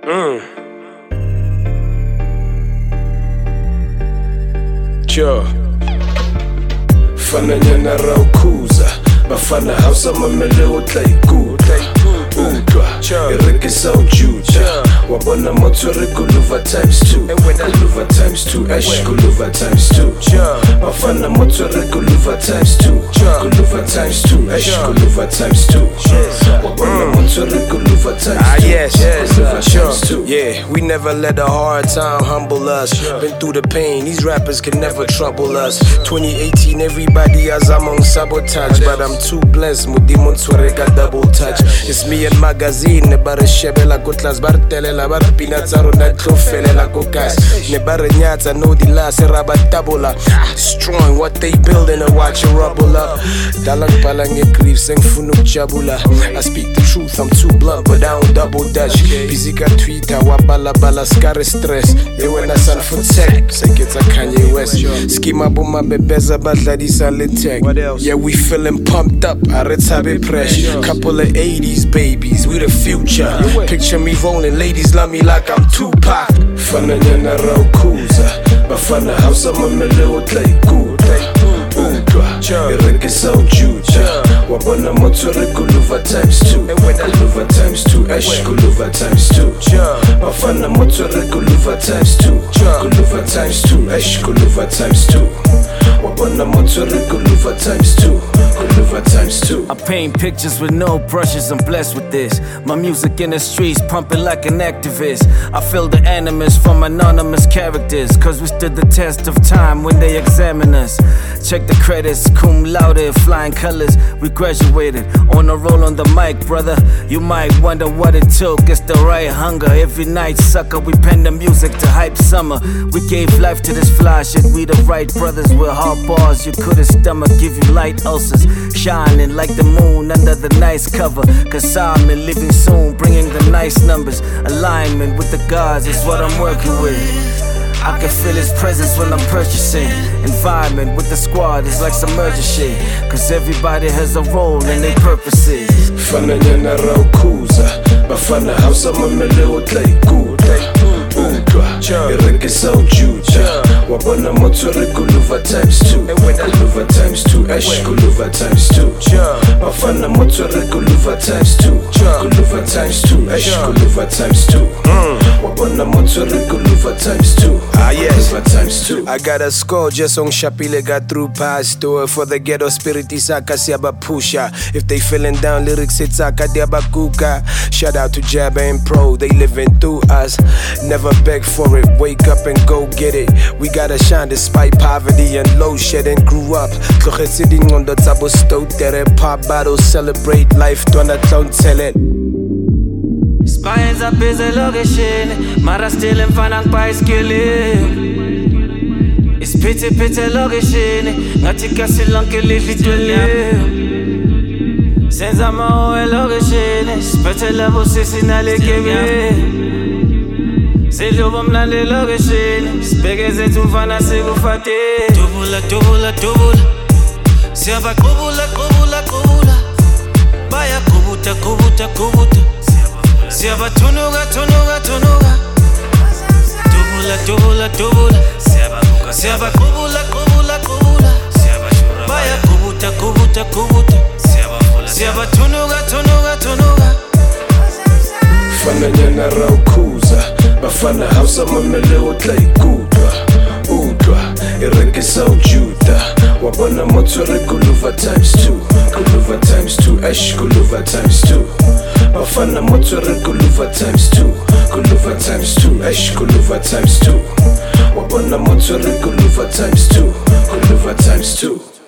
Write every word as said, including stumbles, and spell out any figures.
Mm. Sure. Fana nyana raukuza bafana hausa mamele utlaikuta Udwa, irekisa ujuja wabona moto rekuluva times two Kuluva times two, ash kuluva times two Bafana moto rekuluva times two Kuluva times two, ash kuluva times two Wabona moto rekuluva times two Kuluva times two. Yeah, we never let a hard time humble us. Been through the pain, these rappers can never trouble us. Twenty eighteen, everybody has among sabotage, but I'm too blessed. Mudimon Swareka double touch. It's me and magazine, nebare shebe la kutlas bartele la bar pinazaro na trofele la kokas. Nebare nyata no di la seraba tabula. Destroying what they building and watch it rubble up. Dalang palang e grief seng funuk chabula. I speak the truth, I'm too blunt, but I don't double dutch. Physical Twitter, wabala bala scare stress. Ewe san for tech, seketa Kanye West. Schema buma bebeza badladisa litek. Yeah, we feeling pumped up, aretabe fresh. Couple of eighties babies, we the future. Picture me rolling, ladies love me like I'm Tupac. Fana nyana raukuza, bafana hausa mamele utlaikuta Udwa, irekisa ujuja wabona moto rekuluva times two Kuluva times two, ash kuluva times two Bafana moto rekuluva times two Kuluva times two, ash kuluva times two Wabona moto rekuluva times two Kuluva times two. I paint pictures with no brushes, I'm blessed with this. My music in the streets pumping like an activist. I feel the animus from anonymous characters, cause we stood the test of time when they examine us. Check the credits, cum laude, flying colors. We graduated, on a roll on the mic, brother. You might wonder what it took, it's the right hunger. Every night, sucker, we pen the music to hype summer. We gave life to this fly shit, we the right brothers with hard bars you couldn't stomach. Give you light ulcers, shining like the moon under the nice cover. Cause I'm in living soon, bringing the nice numbers. Alignment with the gods is what I'm working with. I can feel his presence when I'm purchasing. Environment with the squad is like some merger shit. Cause everybody has a role and their purposes. Fana nyana raukuza bafana hausa mamele utlaikuta Udwa, irekisa ujuja wabona moto rekuluva times two Kuluva times two, ash kuluva times two Bafana moto rekuluva times two Kuluva times two, ash kuluva times two Wabona moto rekuluva times two Ah yes, times two. I got a score just on Shapile got through past door for the ghetto spirit isaka siaba pusha. If they feeling down lyrics it's aka diabakuka. Shout out to Jabba and Pro, they living through us. Never beg for it, wake up and go get it. We gotta shine despite poverty and low shit and grew up. Kloche sitting on the table stove there pop bottles celebrate life don't tell it. Spines up is a location, Mara still in Fanang Pies killing. It's pity pity location, Natika Silanke live it dwelling. Since I'm a location, Spete level Sissinale Kevin. Say Lobam Lande location, Spegaz to Fana Sego Fate. Tubula, Tubula, Tubula. Siava Kubula, Kubula, Kubula. Baya Kubuta, Kubuta, Kubuta. Siaba tunuga, tunuga, tunuga. Tubula, tubula, tubula. Siaba kubula, kubula, kubula. Baya kubuta, kubuta, kubuta. Siaba tunuga, tunuga, tunuga. Fana nyana raukuza bafana hausa mamele utlaikuta Udwa, irekisa ujuda wabona moto rekuluva times two Kuluva times two, ash kuluva times two Bafana moto rekuluva times two Kuluva times two, ash kuluva times two Wabona moto rekuluva times two Kuluva times two